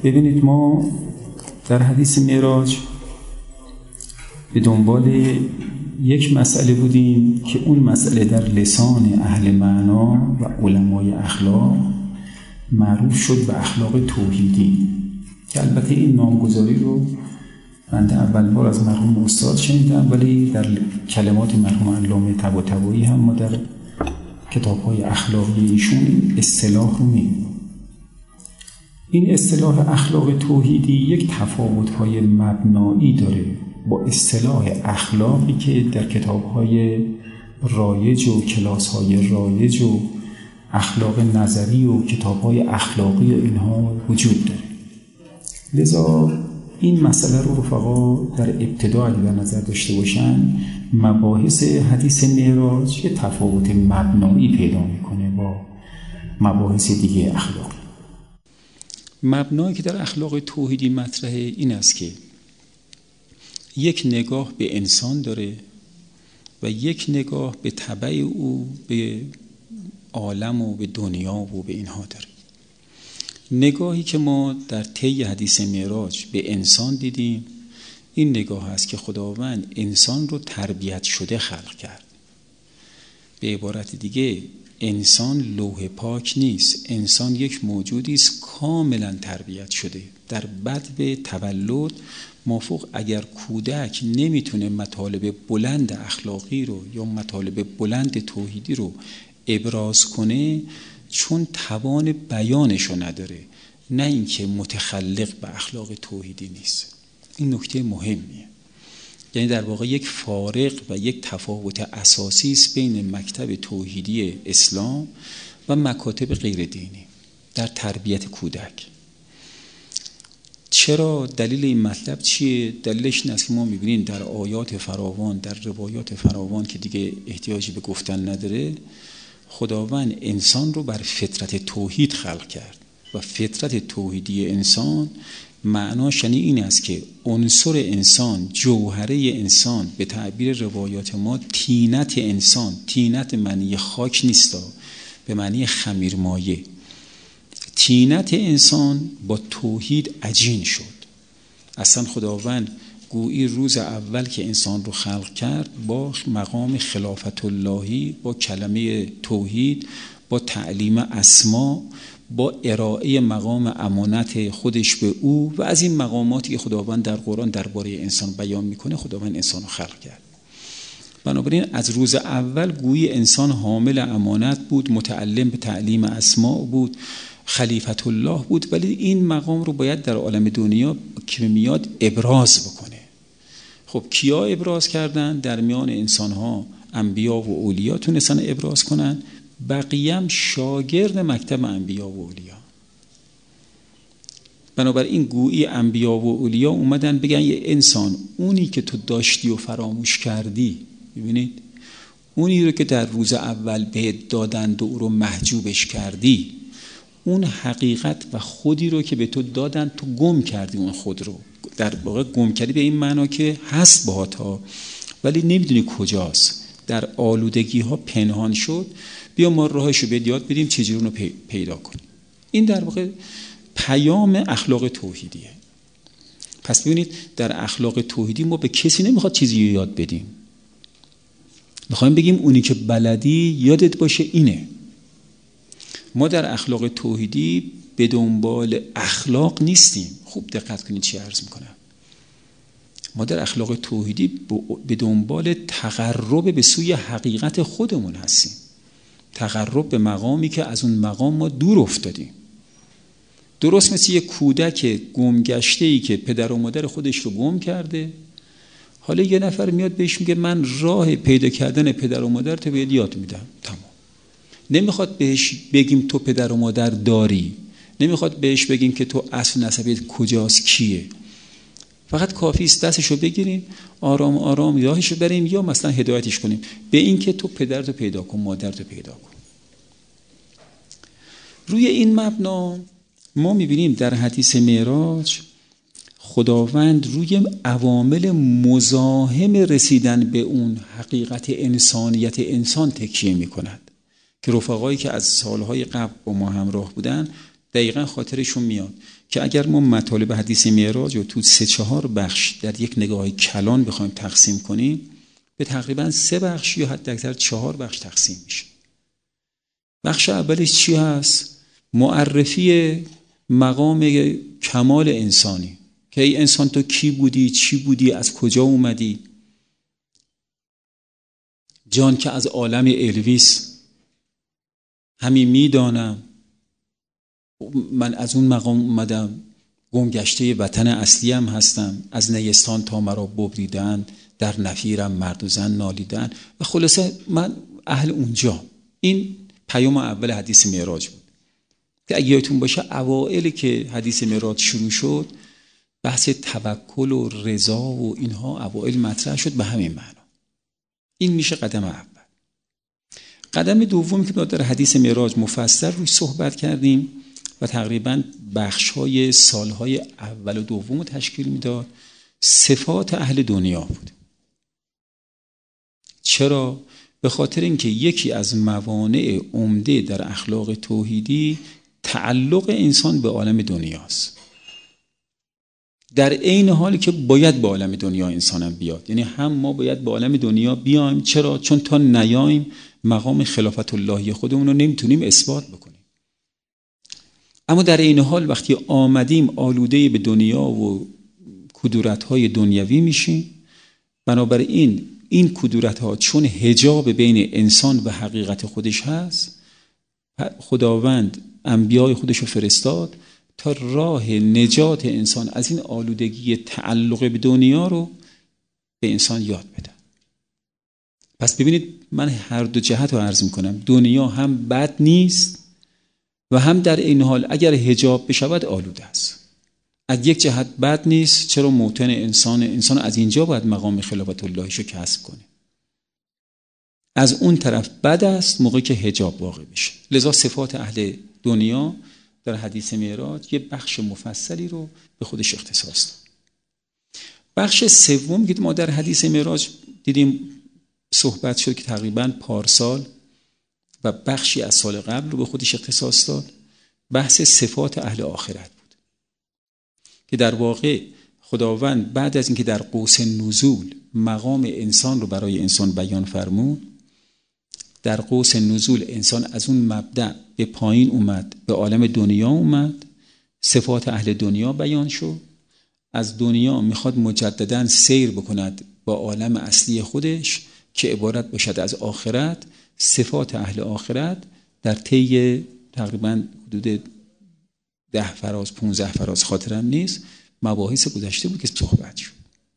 ببینید ما در حدیث معراج به دنبال یک مسئله بودیم که اون مسئله در لسان اهل معنا و علمای اخلاق معروف شد به اخلاق توحیدی، که البته این نامگذاری رو بنده اول بار از مرحوم استاد شنیدم، ولی در کلمات مرحوم علامه طباطبایی هم ما در کتاب‌های اخلاقی ایشون این اصطلاح رو می‌بینیم. این اصطلاح اخلاق توحیدی یک تفاوت‌های مبنایی داره با اصطلاح اخلاقی که در کتاب‌های رایج و کلاس‌های رایج و اخلاق نظری و کتاب‌های اخلاقی اینها وجود داره. لذا این مسئله رو رفقا در ابتدا اگه در نظر داشته باشن، مباحث حدیث معراج یه تفاوت مبنایی پیدا میکنه با مباحث دیگه اخلاقی. مبنایی که در اخلاق توحیدی مطرحه این است که یک نگاه به انسان داره و یک نگاه به تبع او به عالم و به دنیا و به اینها داره. نگاهی که ما در طی حدیث معراج به انسان دیدیم این نگاه است که خداوند انسان رو تربیت شده خلق کرد. به عبارت دیگه انسان لوح پاک نیست، انسان یک موجودی است کاملا تربیت شده. در بدو تولد مافوق اگر کودک نمیتونه مطالب بلند اخلاقی رو یا مطالب بلند توحیدی رو ابراز کنه، چون توان بیانشو نداره، نه اینکه متخلق به اخلاق توحیدی نیست. این نکته مهمیه. یعنی در واقع یک فارق و یک تفاوت اساسی است بین مکتب توحیدی اسلام و مکاتب غیر دینی در تربیت کودک. چرا؟ دلیل این مطلب چیه؟ دلیلش این است که ما می‌بینیم در آیات فراوان، در روایات فراوان که دیگه احتیاجی به گفتن نداره، خداوند انسان رو بر فطرت توحید خلق کرد و فطرت توحیدی انسان معناش یعنی این است که عنصر انسان، جوهره انسان، به تعبیر روایات ما طینت انسان، طینت معنی خاک نیستا، به معنی خمیرمایه. طینت انسان با توحید عجین شد. اصلا خداوند گویی روز اول که انسان رو خلق کرد با مقام خلافت اللهی، با کلمه توحید، با تعلیم اسما، با ارائه مقام امانت خودش به او و از این مقاماتی که خداوند در قرآن درباره انسان بیان میکنه، خداوند انسان رو خلق کرد. بنابراین از روز اول گویی انسان حامل امانت بود، متعلم به تعلیم اسما بود، خلیفت الله بود، ولی این مقام رو باید در عالم دنیا که میاد ابراز بکنه. خب کیا ابراز کردن؟ در میان انسان‌ها انبیا و اولیا تونستن ابراز کنن، بقیه هم شاگرد مکتب انبیا و اولیا. بنابراین گویی انبیا و اولیا اومدن بگن یه انسان، اونی که تو داشتی و فراموش کردی، ببینید اونی رو که در روز اول بهت دادند و او رو محجوبش کردی، اون حقیقت و خودی رو که به تو دادن تو گم کردی. اون خود رو در واقع گم کردی به این معنا که هست باهات ها ولی نمیدونی کجاست، در آلودگی ها پنهان شد. بیا ما راهشو بهت یاد بدیم چجوری اون رو پیدا کنی. این در واقع پیام اخلاق توحیدیه. پس ببینید در اخلاق توحیدی ما به کسی نمیخواد چیزی یاد بدیم، میخوایم بگیم اونی که بلدی یادت باشه اینه. ما در اخلاق توحیدی به دنبال اخلاق نیستیم. خوب دقت کنید چی عرض میکنم. ما در اخلاق توحیدی به دنبال تقرب به سوی حقیقت خودمون هستیم، تقرب به مقامی که از اون مقام ما دور افتادیم. درست مثل یک کودک گمگشته‌ای که پدر و مادر خودش رو گم کرده، حالا یه نفر میاد بهش میگه من راه پیدا کردن پدر و مادر تو بهت یاد میدم. تمام. نمیخواد بهش بگیم تو پدر و مادر داری، نمیخواد بهش بگیم که تو اصل نسبت کجاست کیه. فقط کافی است دستشو بگیریم، آرام آرام راهشو بریم یا مثلا هدایتش کنیم به این که تو پدرتو پیدا کن، مادرتو پیدا کن. روی این مبنا ما میبینیم در حدیث معراج خداوند روی عوامل مزاحم رسیدن به اون حقیقت انسانیت انسان تکیه میکند که رفقایی که از سالهای قبل با ما همراه بودن دقیقا خاطرشون میاد که اگر ما مطالب حدیث معراج رو تو 3-4 بخش در یک نگاه کلان بخوایم تقسیم کنیم، به تقریبا 3 بخش یا حتی اکثر 4 بخش تقسیم میشه. بخش اولش چی هست؟ معرفی مقام کمال انسانی، که ای انسان تو کی بودی، چی بودی، از کجا اومدی. جان که از عالم الویس همین میدانم، من از اون مقام اومدم، گمگشته وطن اصلیم هستم، از نیستان تا مرا ببریدن، در نفیرم مرد و زن نالیدن و خلاصه من اهل اونجا. این پیام اول حدیث معراج بود که اگه یادتون باشه اوائل که حدیث معراج شروع شد بحث توکل و رضا و اینها اوائل مطرح شد به همین معنا. این میشه قدم اول. قدم دوم که ما در حدیث معراج مفصل روی صحبت کردیم و تقریباً بخش‌های سالهای اول و دوم رو تشکیل میداد، صفات اهل دنیا بود. چرا؟ به خاطر اینکه یکی از موانع عمده در اخلاق توحیدی تعلق انسان به عالم دنیاست، در عین حالی که باید به عالم دنیا انسانم بیاد. یعنی هم ما باید به عالم دنیا بیایم. چرا؟ چون تا نیاییم مقام خلافت اللهی خودمون رو نمیتونیم اثبات بکنیم. اما در این حال وقتی آمدیم آلوده به دنیا و کدورت‌های دنیوی میشیم. بنابراین این کدورت‌ها چون حجاب بین انسان و حقیقت خودش هست، خداوند انبیای خودش رو فرستاد تا راه نجات انسان از این آلودگی تعلق به دنیا رو به انسان یاد بده. پس ببینید من هر دو جهت رو عرض میکنم، دنیا هم بد نیست و هم در این حال اگر حجاب بشود آلوده است. از یک جهت بد نیست، چرا موطن انسان از اینجا باید مقام خلافت اللهیش رو کسب کنه. از اون طرف بد است موقعی که حجاب واقع بشه. لذا صفات اهل دنیا در حدیث معراج یه بخش مفصلی رو به خودش اختصاص داد. بخش سوم که ما در حدیث معراج دیدیم صحبت شد که تقریباً پارسال و بخشی از سال قبل رو به خودش اختصاص داد، بحث صفات اهل آخرت بود که در واقع خداوند بعد از اینکه در قوس نزول مقام انسان رو برای انسان بیان فرمود، در قوس نزول انسان از اون مبدأ به پایین اومد، به عالم دنیا اومد، صفات اهل دنیا بیان شد. از دنیا میخواد مجدداً سیر بکند با عالم اصلی خودش که عبارت باشد از آخرت. صفات اهل آخرت در طی تقریباً حدود 10 فراز 15 فراز خاطرم نیست، مباحث گذشته بود که صحبت شد.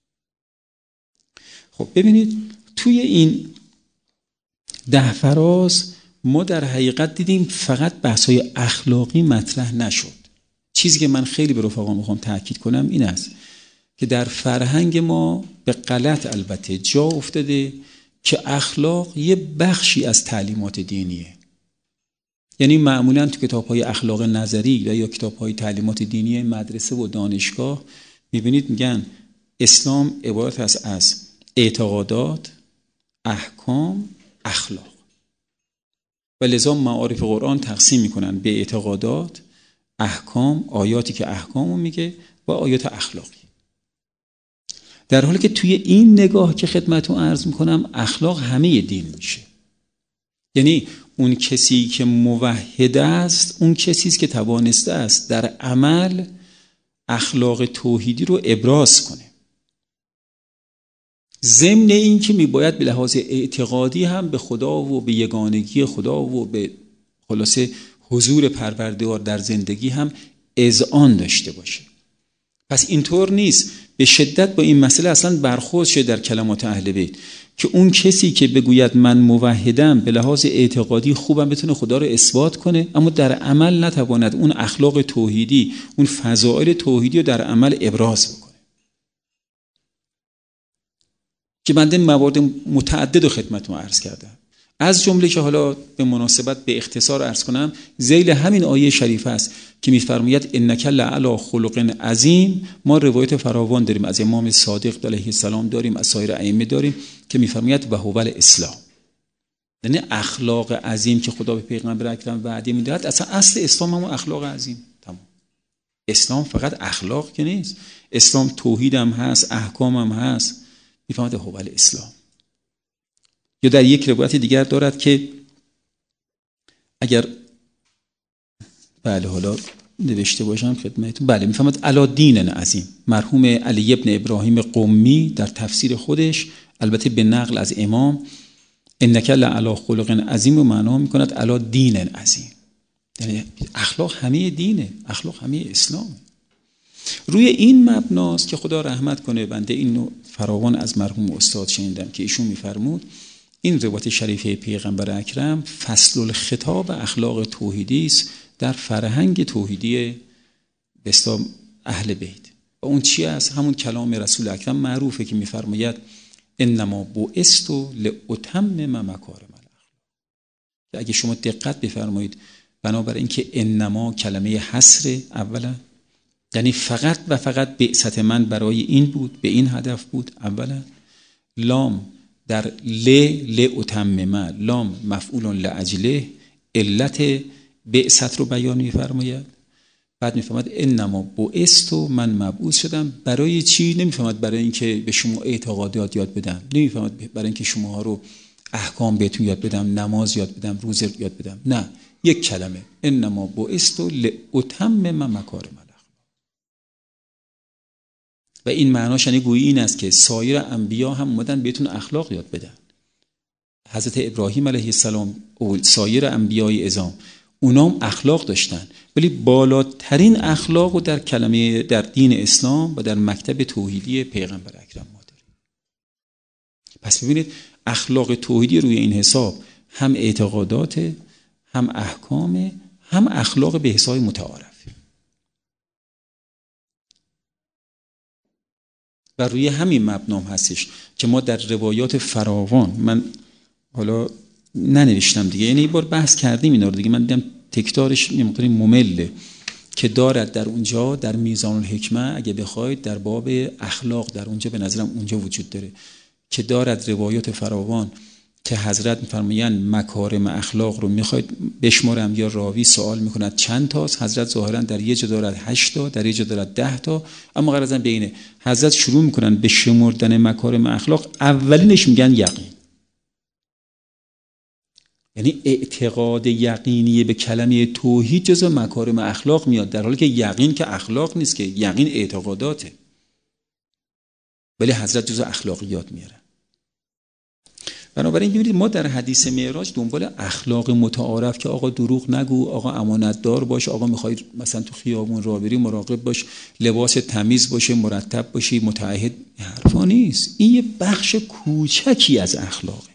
خب ببینید توی این 10 فراز ما در حقیقت دیدیم فقط بحث‌های اخلاقی مطرح نشد. چیزی که من خیلی به رفقا میخوام تاکید کنم این است که در فرهنگ ما به غلط البته جا افتاده که اخلاق یه بخشی از تعلیمات دینیه. یعنی معمولاً تو کتاب‌های اخلاق نظری و یا کتاب‌های تعلیمات دینی مدرسه و دانشگاه می‌بینید میگن اسلام عبارت است از اعتقادات، احکام، اخلاق. و لذا معارف قرآن تقسیم میکنن به اعتقادات، احکام، آیاتی که احکامو میگه و آیات اخلاقی. در حالی که توی این نگاه که خدمتتون عرض میکنم اخلاق همه دین میشه. یعنی اون کسی که موحد است اون کسی است که توانسته است در عمل اخلاق توحیدی رو ابراز کنه، ضمن این که میباید به لحاظ اعتقادی هم به خدا و به یگانگی خدا و به خلاصه حضور پروردگار در زندگی هم اذعان داشته باشه. پس اینطور نیست به شدت با این مسئله اصلا برخورد شده در کلمات اهل بیت که اون کسی که بگوید من موحدم به لحاظ اعتقادی خوبم بتونه خدا رو اثبات کنه اما در عمل نتواند اون اخلاق توحیدی، اون فضائل توحیدی رو در عمل ابراز بکنه. که بنده موارد متعدد و خدمتتون عرض کردم، از جمله که حالا به مناسبت به اختصار عرض کنم ذیل همین آیه شریفه است که می‌فرماید انک لعلی خلق عظیم. ما روایت فراوان داریم از امام صادق علیه السلام، داریم از سایر ائمه داریم که می‌فرماید و هو الاسلام. یعنی اخلاق عظیم که خدا به پیغمبر اکرم وعده میدهد، اصلا اصل اسلام همون اخلاق عظیم. تمام. اسلام فقط اخلاق که نیست، اسلام توحید هم هست، احکام هم هست. میفهمد هو الاسلام. یا در یک روایت دیگر دارد که اگر بله حالا نوشته باشم خدمتتون، بله میفهمد علی دین عظیم. مرحوم علی ابن ابراهیم قمی در تفسیر خودش، البته به نقل از امام، انک لعلی خلق عظیم و معنا میکند علی دین عظیم. یعنی اخلاق همه دینه، اخلاق همه اسلامه. روی این مبناست که خدا رحمت کنه، بنده اینو فراوان از مرحوم استاد شنیدم که ایشون میفرمود این روایت شریفه پیغمبر اکرم فصل الخطاب اخلاق توحیدی است در فرهنگ توحیدی به اصطلاح اهل بیت. و اون چی است؟ همون کلام رسول اکرم معروفه که میفرماید انما بعثت لاتمم مکارم الاخلاق. اگه شما دقت بفرمایید، بنابر اینکه انما کلمه حصر اولا، یعنی فقط و فقط بعثت من برای این بود، به این هدف بود اولا. لام در لاتمم، لام مفعول لاجله، علت بعثت رو بیان می‌فرماید. بعد می‌فرماید انما بعثت، من مبعوث شدم برای چی؟ نمی‌فرماید برای اینکه به شما اعتقادات یاد بدم، نمی‌فرماید برای اینکه شما رو احکام بهتون یاد بدم، نماز یاد بدم، روزه یاد بدم. نه، یک کلمه انما بعثت لاتمم مکارم الاخلاق. و این معناش یعنی گویی این است که سایر انبیا هم اومدن بهتون اخلاق یاد بدن. حضرت ابراهیم علیه السلام و سایر انبیای عظام اونام اخلاق داشتن، ولی بالاترین اخلاق رو در کلمه در دین اسلام و در مکتب توحیدی پیغمبر اکرم ما داریم. پس ببینید اخلاق توحیدی روی این حساب هم اعتقادات، هم احکام، هم اخلاق به حساب متعارف. و روی همین مبنام هستش که ما در روایات فراوان، من حالا ننوشتم دیگه، یعنی این بار بحث کردیم اینا رو دیگه، من دیدم تکرارش یه مقداری ممله، که دارد در اونجا در میزان الحکمه اگه بخواید در باب اخلاق در اونجا به نظرم اونجا وجود داره که دارد روایات فراوان که حضرت میفرمایند مکارم اخلاق رو میخواید بشمارم، یا راوی سوال میکند چند تاست، حضرت ظاهرا در یه جا دارد 8 تا، در یه جا دارد 10 تا، اما غرضاً بینه حضرت شروع میکنن به شمردن مکارم اخلاق، اولینش میگن یقین. یعنی اعتقاد یقینی به کلمه توحید جزو مکارم اخلاق میاد، در حالی که یقین که اخلاق نیست، که یقین اعتقاداته، ولی حضرت جزو اخلاقیات میاره. بنابراین ببینید ما در حدیث معراج دنبال اخلاق متعارف که آقا دروغ نگو، آقا امانتدار باش، آقا میخوای مثلا تو خیابون راه بری مراقب باش، لباس تمیز باشه، مرتب باشی، متعهد، حرفا نیست. این یه بخش کوچکی از اخلاقه.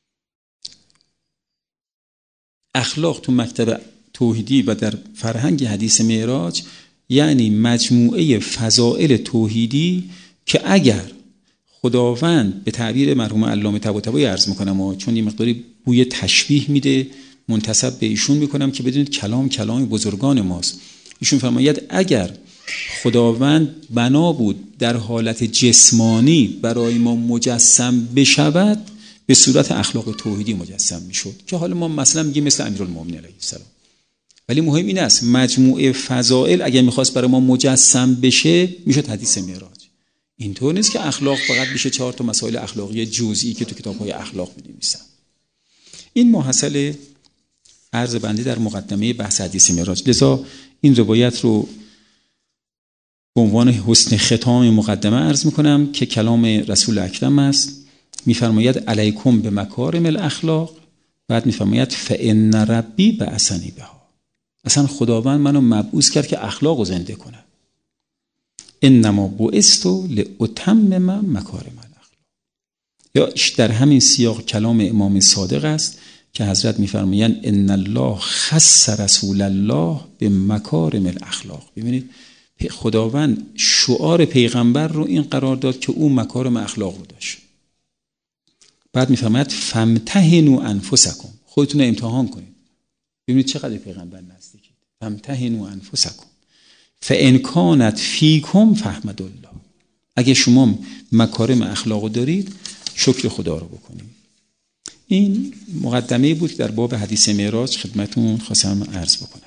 اخلاق تو مکتب توحیدی و در فرهنگ حدیث معراج یعنی مجموعه فضائل توحیدی که اگر خداوند، به تعبیر مرحوم علامه طباطبایی عرض میکنم چون یه مقداری بوی تشبیه میده، منتسب به ایشون میکنم که بدونید کلام بزرگان ماست. ایشون فرماید اگر خداوند بنا بود در حالت جسمانی برای ما مجسم بشود، به صورت اخلاق توحیدی مجسم میشد، که حالا ما مثلا میگیم مثل امیرالمومنین علیه السلام. ولی مهم این است مجموعه فضائل اگر میخواست برای ما مجسم بشه میشد حدیث معراج. اینطور نیست که اخلاق فقط بشه 4 تا مسائل اخلاقی جزئی که تو کتاب‌های اخلاق می‌نویسن. این محصل عرض بنده در مقدمه بحث حدیث معراج. لذا این روایت رو به عنوان حسن ختام مقدمه عرض می‌کنم که کلام رسول اکرم است. می‌فرماید علیکم به مکارم الاخلاق، بعد می‌فرماید فإن ربی بعثنی بها. اصلا خداوند منو مبعوث کرد که اخلاق رو زنده کنم. انما بعثت لاتمم مکارم الاخلاق. یا در همین سیاق کلام امام صادق است که حضرت می‌فرمایند ان الله خص رسول الله به مکارم الاخلاق. ببینید خداوند شعار پیغمبر رو این قرار داد که او مکارم اخلاق رو داشت. بعد می‌فرماید فامتحنوا انفسکم، خودتون رو امتحان کنید. ببینید چقدر پیغمبر نزدیکید. فامتحنوا انفسکم فإن کانت فیکم فاحمدوا الله. اگه شما مکارم اخلاق دارید شکر خدا رو بکنید. این مقدمه بود در باب حدیث معراج خدمتون خواستم عرض بکنم.